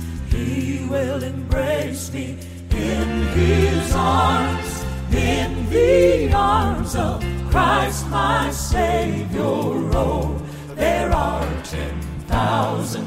He will embrace me in His arms, in the arms of Christ my Savior. Oh, there are 10,000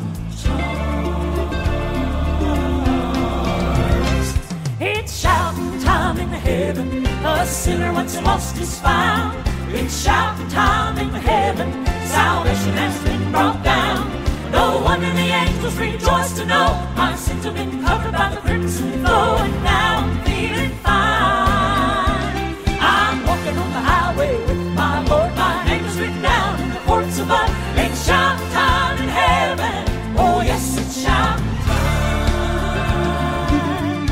charms. It's shouting time in heaven, a sinner once lost is found. It's shouting time in heaven, salvation has been brought down. No wonder the angels rejoice to know my sins have been covered by the crimson flow, and now I'm feeling fine. I'm walking on the highway with my Lord, my name is written down in the courts above. It's shouting time in heaven, oh yes, it's shouting time.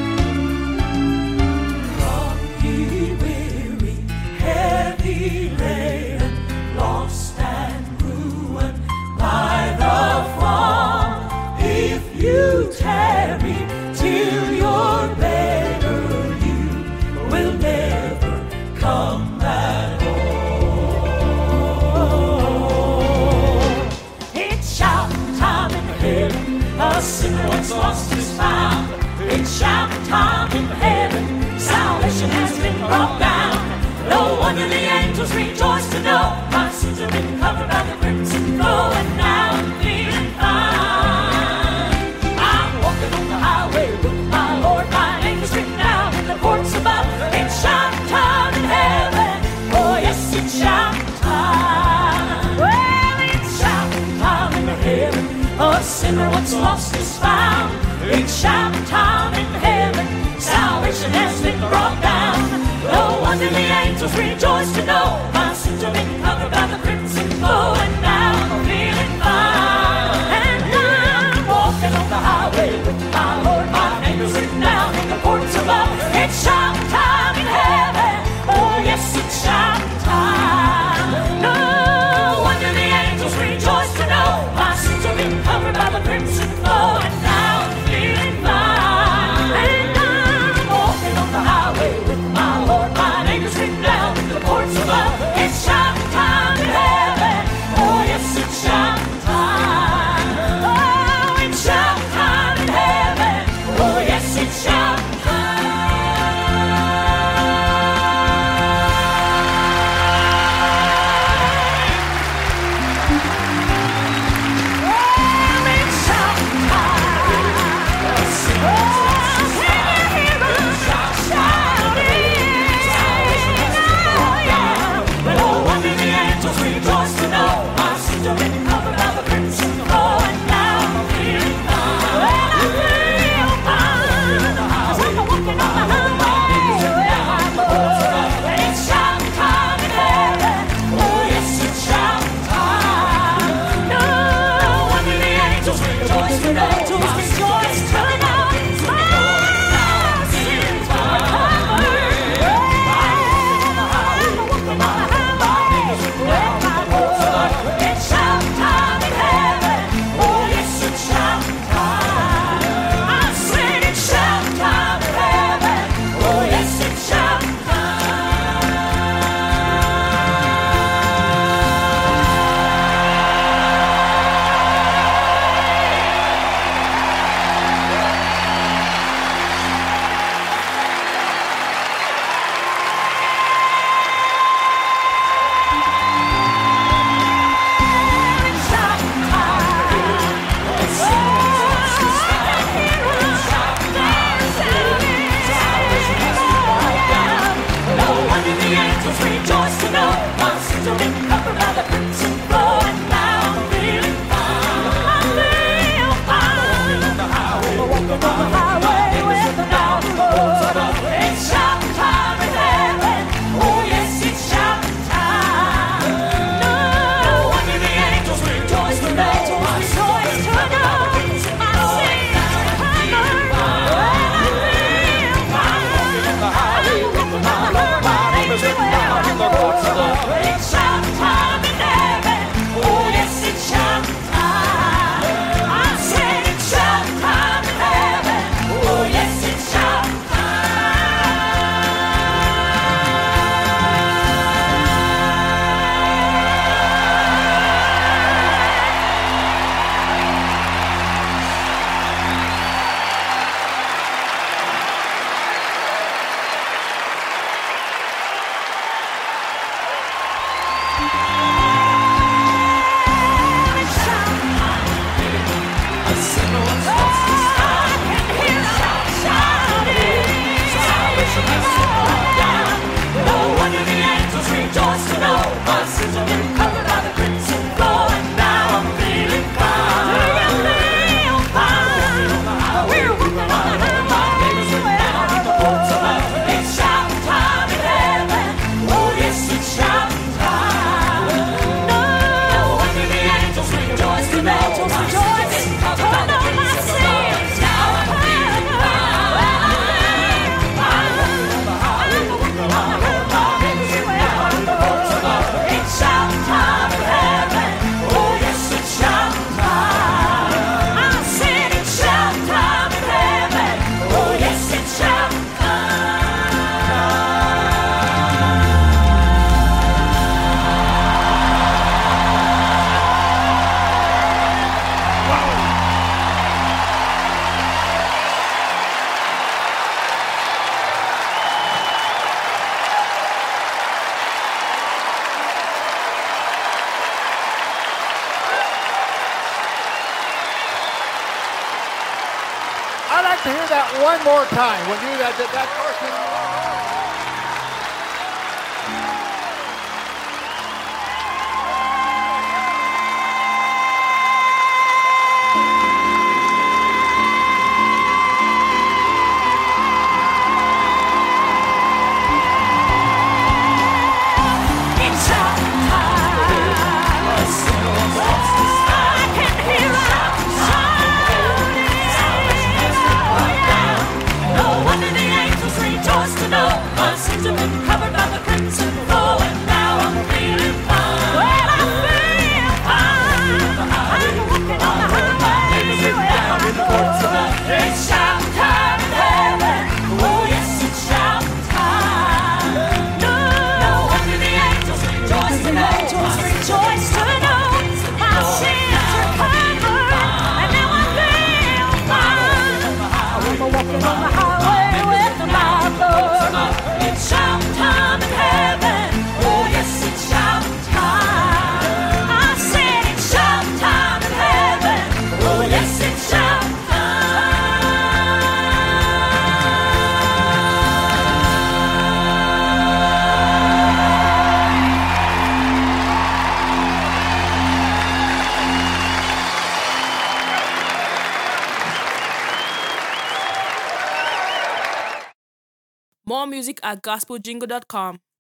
Come ye weary, heavy laden, lost and ruined by the fall. If you tarry till you're better, you will never come at all. It's shouting time in heaven, a sinner once lost is found. It's shouting time in heaven, salvation has been brought down. No wonder the angels rejoice to know my sins have been covered by the crimson flow, and now I'm feeling fine. I'm walking on the highway with my Lord, my name is written down in the courts above. It's shouting time in heaven, oh yes, it's shouting time. Well, it's shouting time in heaven, a sinner once lost is found. It's shouting time in heaven, salvation has been brought down. No wonder the angels rejoice to know my sins have been covered by the crimson flow, and now I'm feeling fine. And I'm walking on the highway with my Lord, my name is written down in the courts above. It's shouting time in heaven, oh yes, it's shouting time. No wonder the angels rejoice to know my sins have been covered by the crimson flow, and now I'm feeling fine. And I'm walking on the highway with my Lord, my name is written down in the courts above. sins have been covered by the crimson flow, and now I'm feeling fine. Do you feel fine? We're walking on the highway. It's shouting time in heaven. Oh yes, it's shouting time. No wonder the angels rejoice to know my sins have been covered by the crimson flow. Now I'm feeling fine. It's shouting time in heaven. Oh yes, it's shouting time. I said it's shouting time in heaven. Oh yes, it's shouting I'd like to hear that one more time. When you that person. It's shouting time. I can hear it shouting. No wonder the angels rejoice to know my sins have been covered by the crimson flow, and now I'm feeling fine. Well, I feel fine. I'm walking on the highway. It's shouting time in heaven. Oh yes, it's shouting time. No wonder the angels rejoice to know. Rejoice to know my sins are covered, and now I feel fine. I'm walking on the highway with my Lord. It's shouting time in heaven. Oh yes, it's shouting time. I said it's shouting time in heaven. Oh yes, it's shouting More music at gospeljingle.com.